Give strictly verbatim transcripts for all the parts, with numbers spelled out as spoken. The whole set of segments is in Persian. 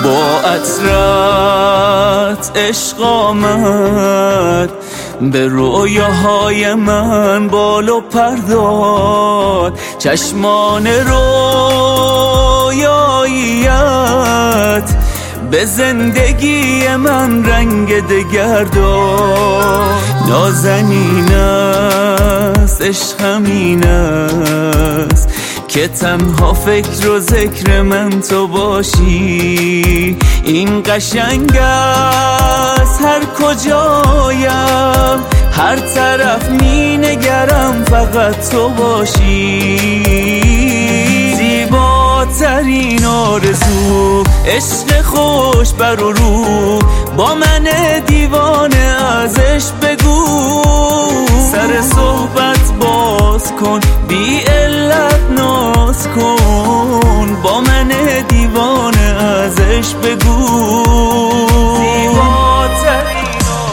با عطرت عشق آمد، به رویاهای من بال و پر داد. چشمان رویاییت به زندگی من رنگ دگر داد. نازنین است عشق همین است که تنها فکر و ذکر من تو باشی. این قشنگ است هر کجایم، هر طرف می نگرم فقط تو باشی. زیباترین آرزو عشق خوش بر و رو، با من دیوانه ازش بگو. سر صحبت باز کن، بی علت ناز کن، با من دیوانه ازش بگو. زیباترین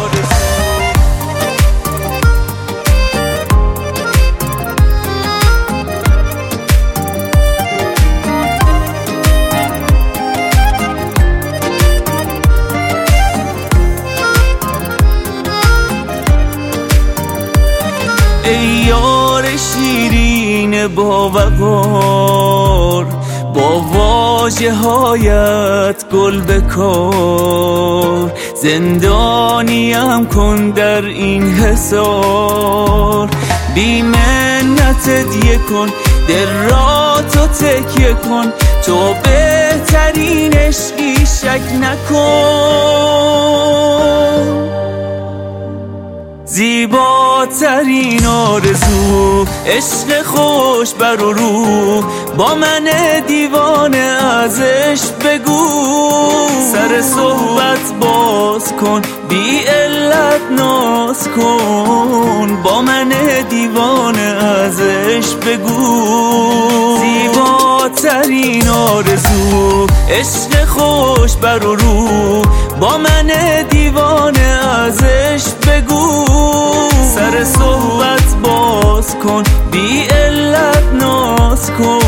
ای یار شیرین با وقار، با واژه هایت گل بکار. زندانیم کن در این حصار، بی منت هدیه کن، دل را تو تکیه کن. تو بهترین عشقی شک نکن. زیباترین آرزو عشق خوش بر و رو، با من دیوانه ازش بگو. سر صحبت باز کن، بی علت ناز کن، با من دیوانه ازش بگو. زیباترین آرزو عشق خوش بر و رو، با من دیوانه ازش بگو. سر صحبت باز کن، بی علت ناز کن.